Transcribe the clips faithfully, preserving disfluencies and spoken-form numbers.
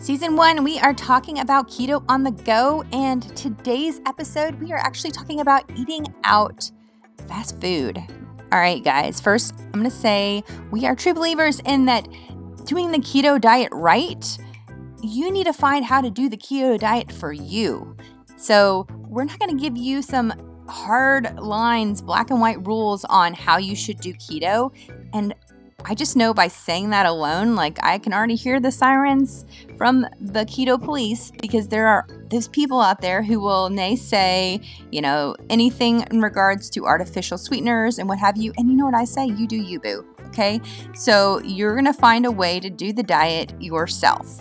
Season one, we are talking about keto on the go, and today's episode, we are actually talking about eating out fast food. All right, guys, first, I'm going to say we are true believers in that doing the keto diet right, you need to find how to do the keto diet for you. So we're not going to give you some hard lines, black and white rules on how you should do keto. And I just know by saying that alone, like I can already hear the sirens from the keto police, because there are those people out there who will naysay, you know, anything in regards to artificial sweeteners and what have you. And you know what I say? You do you, boo. Okay. So you're going to find a way to do the diet yourself.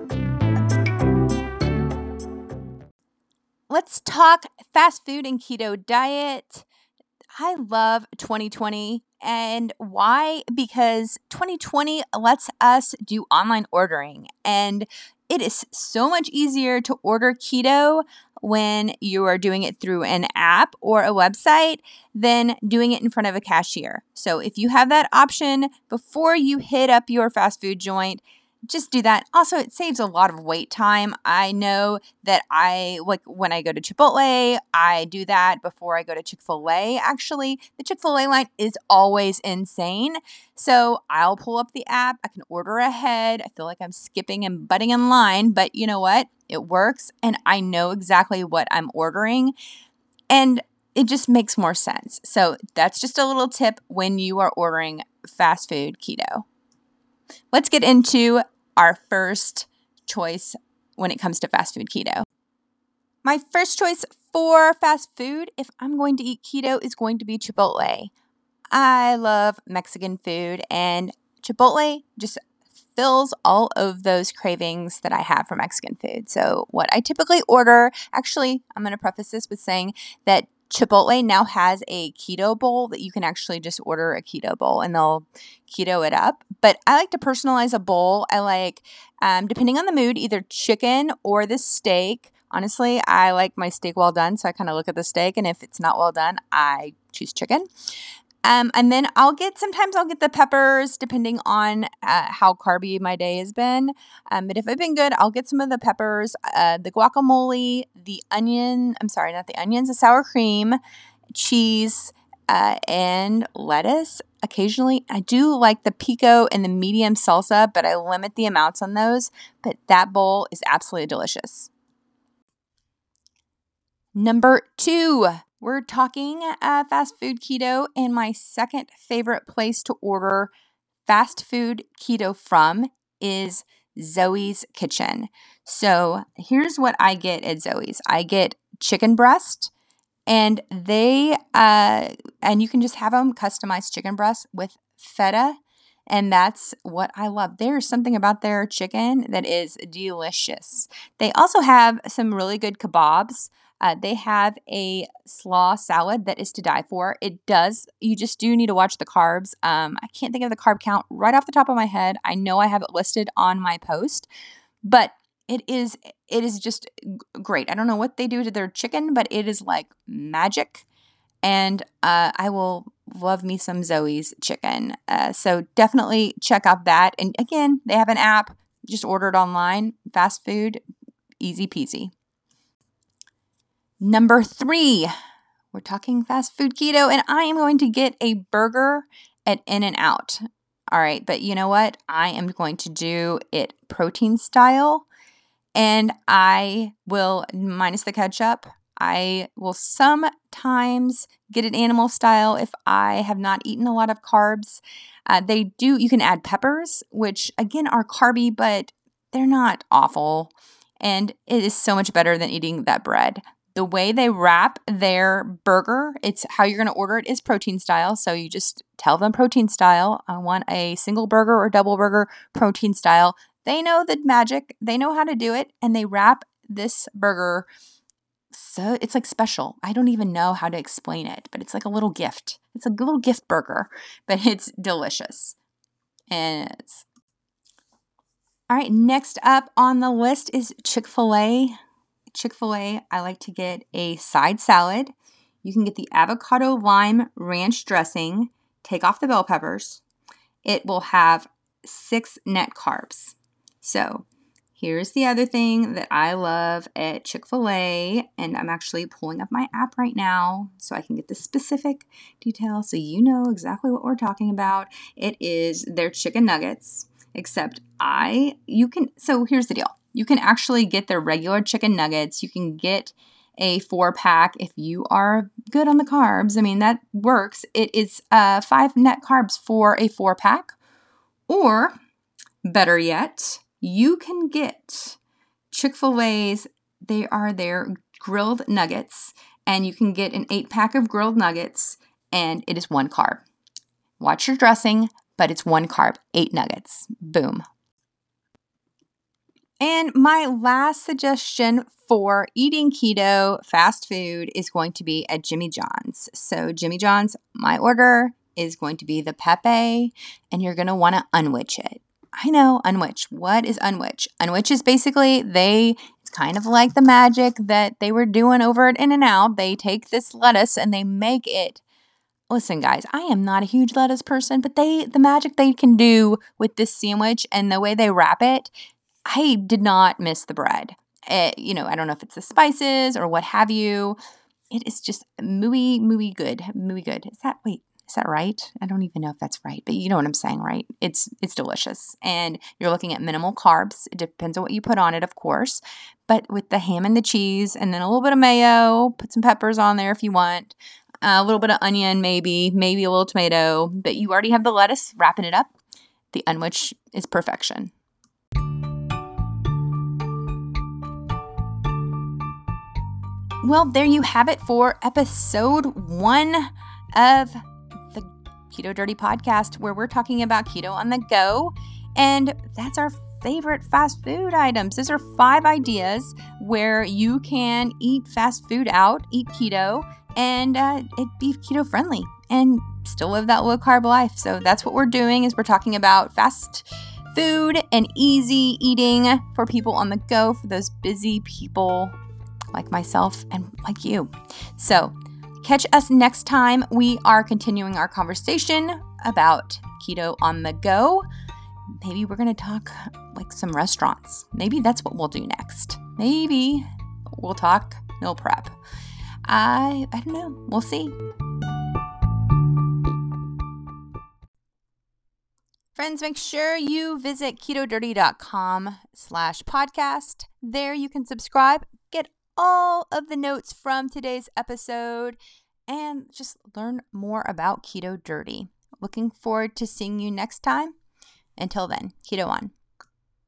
Let's talk fast food and keto diet. I love twenty twenty. And why? Because twenty twenty lets us do online ordering, and it is so much easier to order keto when you are doing it through an app or a website than doing it in front of a cashier. So if you have that option before you hit up your fast food joint, just do that. Also, it saves a lot of wait time. I know that I, like when I go to Chipotle, I do that before I go to Chick-fil-A. Actually, the Chick-fil-A line is always insane. So I'll pull up the app. I can order ahead. I feel like I'm skipping and butting in line, but you know what? It works, and I know exactly what I'm ordering, and it just makes more sense. So that's just a little tip when you are ordering fast food keto. Let's get into our first choice when it comes to fast food keto. My first choice for fast food, if I'm going to eat keto, is going to be Chipotle. I love Mexican food, and Chipotle just fills all of those cravings that I have for Mexican food. So what I typically order, actually, I'm going to preface this with saying that Chipotle now has a keto bowl that you can actually just order a keto bowl and they'll keto it up. But I like to personalize a bowl. I like, um, depending on the mood, either chicken or the steak. Honestly, I like my steak well done, so I kind of look at the steak, and if it's not well done, I choose chicken. Um, and then I'll get, sometimes I'll get the peppers depending on uh, how carby my day has been. Um, but if I've been good, I'll get some of the peppers, uh, the guacamole, the onion, I'm sorry, not the onions, the sour cream, cheese, uh, and lettuce occasionally. I do like the pico and the medium salsa, but I limit the amounts on those. But that bowl is absolutely delicious. Number two. We're talking uh, fast food keto, and my second favorite place to order fast food keto from is Zoe's Kitchen. So here's what I get at Zoe's. I get chicken breast, and they uh, and you can just have them customized chicken breast with feta, and that's what I love. There's something about their chicken that is delicious. They also have some really good kebabs. Uh, they have a slaw salad that is to die for. It does, you just do need to watch the carbs. Um, I can't think of the carb count right off the top of my head. I know I have it listed on my post, but it is, it is just great. I don't know what they do to their chicken, but it is like magic. And uh, I will love me some Zoe's chicken. Uh, so definitely check out that. And again, they have an app, just order it online, fast food, easy peasy. Number three, we're talking fast food keto, and I am going to get a burger at In-N-Out. All right, but you know what? I am going to do it protein style, and I will, minus the ketchup, I will sometimes get it animal style if I have not eaten a lot of carbs. Uh, they do, you can add peppers, which again are carby, but they're not awful, and it is so much better than eating that bread. The way they wrap their burger, it's how you're going to order it is protein style. So you just tell them protein style. I want a single burger or double burger protein style. They know the magic. They know how to do it. And they wrap this burger. So it's like special. I don't even know how to explain it, but it's like a little gift. It's a little gift burger, but it's delicious. And it's... All right, next up on the list is Chick-fil-A. Chick-fil-A, I like to get a side salad. You can get the avocado lime ranch dressing. Take off the bell peppers. It will have six net carbs. So Here's the other thing that I love at Chick-fil-A, and I'm actually pulling up my app right now so I can get the specific details so you know exactly what we're talking about. It is their chicken nuggets, except I, you can, so here's the deal. You can actually get their regular chicken nuggets. You can get a four pack if you are good on the carbs. I mean, that works. It is uh, five net carbs for a four pack, or better yet, you can get Chick-fil-A's, they are their grilled nuggets, and you can get an eight pack of grilled nuggets, and it is one carb. Watch your dressing, but it's one carb, eight nuggets. Boom. And my last suggestion for eating keto fast food is going to be at Jimmy John's. So Jimmy John's, my order is going to be the Pepe, and you're going to want to unwich it. I know, unwich. What is unwich? Unwich is basically they, it's kind of like the magic that they were doing over at In-N-Out. They take this lettuce and they make it. Listen, guys, I am not a huge lettuce person, but they, the magic they can do with this sandwich and the way they wrap it, I did not miss the bread. It, you know, I don't know if it's the spices or what have you. It is just mooey, mooey good, mooey good. Is that, wait, is that right? I don't even know if that's right, but you know what I'm saying, right? It's it's delicious. And you're looking at minimal carbs. It depends on what you put on it, of course. But with the ham and the cheese and then a little bit of mayo, put some peppers on there if you want. Uh, a little bit of onion, maybe, maybe a little tomato. But you already have the lettuce wrapping it up. The unwich is perfection. Well, there you have it for episode one of the Keto Dirty Podcast, where we're talking about keto on the go. And that's our favorite fast food items. Those are five ideas where you can eat fast food out, eat keto, and uh, it be keto friendly and still live that low carb life. So that's what we're doing is we're talking about fast food and easy eating for people on the go, for those busy people like myself and like you. So catch us next time. We are continuing our conversation about keto on the go. Maybe we're going to talk like some restaurants. Maybe that's what we'll do next. Maybe we'll talk meal prep. I, I don't know. We'll see. Friends, make sure you visit keto dirty dot com slash podcast. There you can subscribe, get all of the notes from today's episode, and just learn more about Keto Dirty. Looking forward to seeing you next time. Until then, keto on.